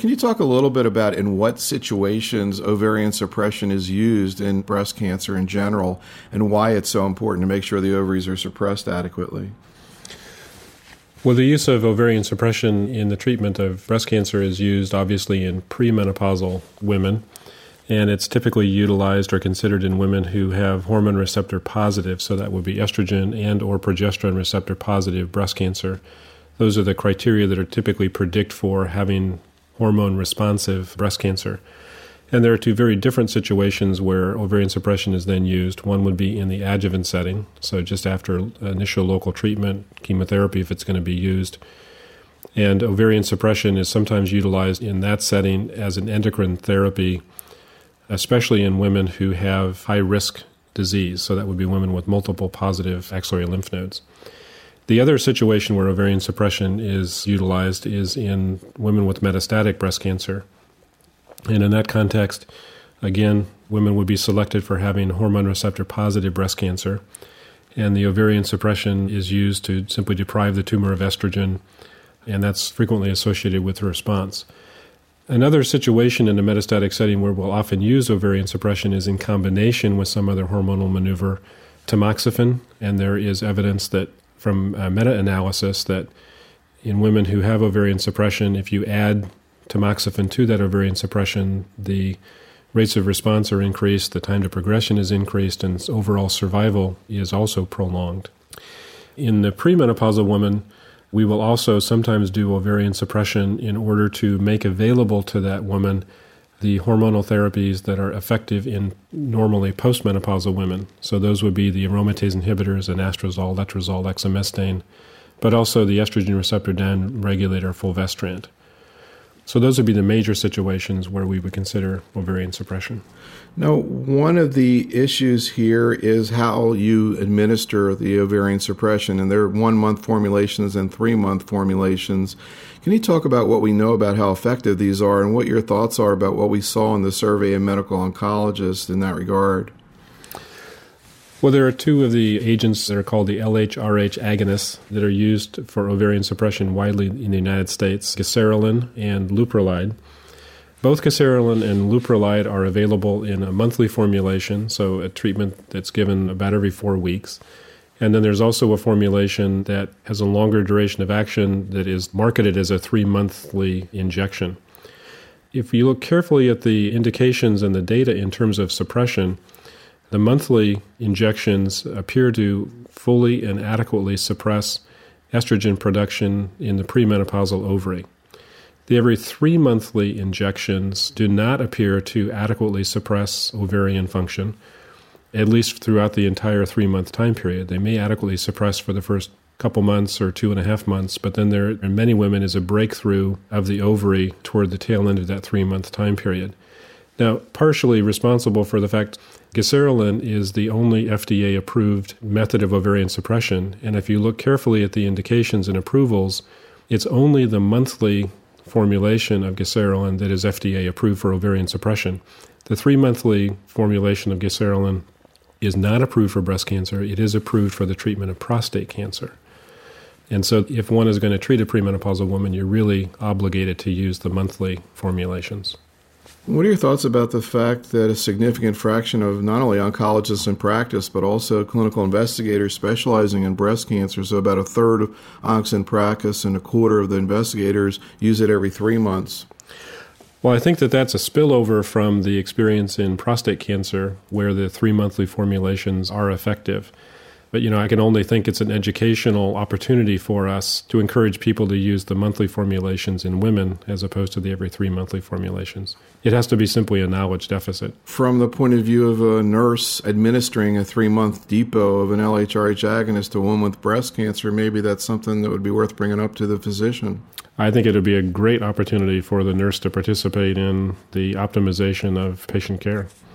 can you talk a little bit about in what situations ovarian suppression is used in breast cancer in general and why it's so important to make sure the ovaries are suppressed adequately? Well, the use of ovarian suppression in the treatment of breast cancer is used obviously in premenopausal women, and it's typically utilized or considered in women who have hormone receptor positive, so that would be estrogen and or progesterone receptor positive breast cancer. Those are the criteria that are typically predict for having hormone responsive breast cancer. And there are two very different situations where ovarian suppression is then used. One would be in the adjuvant setting, so just after initial local treatment, chemotherapy if it's going to be used. And ovarian suppression is sometimes utilized in that setting as an endocrine therapy, especially in women who have high-risk disease, so that would be women with multiple positive axillary lymph nodes. The other situation where ovarian suppression is utilized is in women with metastatic breast cancer. And in that context, again, women would be selected for having hormone receptor positive breast cancer. And the ovarian suppression is used to simply deprive the tumor of estrogen, and that's frequently associated with a response. Another situation in a metastatic setting where we'll often use ovarian suppression is in combination with some other hormonal maneuver, tamoxifen, and there is evidence that from meta-analysis that in women who have ovarian suppression, if you add tamoxifen to that ovarian suppression, the rates of response are increased, the time to progression is increased, and overall survival is also prolonged. In the premenopausal woman, we will also sometimes do ovarian suppression in order to make available to that woman the hormonal therapies that are effective in normally postmenopausal women. So those would be the aromatase inhibitors, anastrozole, letrozole, exemestane, but also the estrogen receptor downregulator fulvestrant. So those would be the major situations where we would consider ovarian suppression. Now, one of the issues here is how you administer the ovarian suppression, and there are 1-month formulations and 3-month formulations. Can you talk about what we know about how effective these are and what your thoughts are about what we saw in the survey of medical oncologists in that regard? Well, there are two of the agents that are called the LHRH agonists that are used for ovarian suppression widely in the United States, gaserelin and leuprolide. Both gaserelin and leuprolide are available in a monthly formulation, so a treatment that's given about every 4 weeks. And then there's also a formulation that has a longer duration of action that is marketed as a 3-monthly injection. If you look carefully at the indications and the data in terms of suppression, the monthly injections appear to fully and adequately suppress estrogen production in the premenopausal ovary. The every 3-monthly injections do not appear to adequately suppress ovarian function, at least throughout the entire 3-month time period. They may adequately suppress for the first couple months or 2.5 months, but then there, in many women, is a breakthrough of the ovary toward the tail end of that 3-month time period. Now, partially responsible for the fact gaserelin is the only FDA-approved method of ovarian suppression, and if you look carefully at the indications and approvals, it's only the monthly formulation of gaserelin that is FDA-approved for ovarian suppression. The 3-monthly formulation of gaserelin is not approved for breast cancer. It is approved for the treatment of prostate cancer. And so if one is going to treat a premenopausal woman, you're really obligated to use the monthly formulations. What are your thoughts about the fact that a significant fraction of not only oncologists in practice, but also clinical investigators specializing in breast cancer, so about a third of oncs in practice and a quarter of the investigators use it every 3 months? Well, I think that that's a spillover from the experience in prostate cancer where the 3-monthly formulations are effective. But, I can only think it's an educational opportunity for us to encourage people to use the monthly formulations in women as opposed to the every 3-monthly formulations. It has to be simply a knowledge deficit. From the point of view of a nurse administering a 3-month depot of an LHRH agonist to a woman with breast cancer, maybe that's something that would be worth bringing up to the physician. I think it would be a great opportunity for the nurse to participate in the optimization of patient care.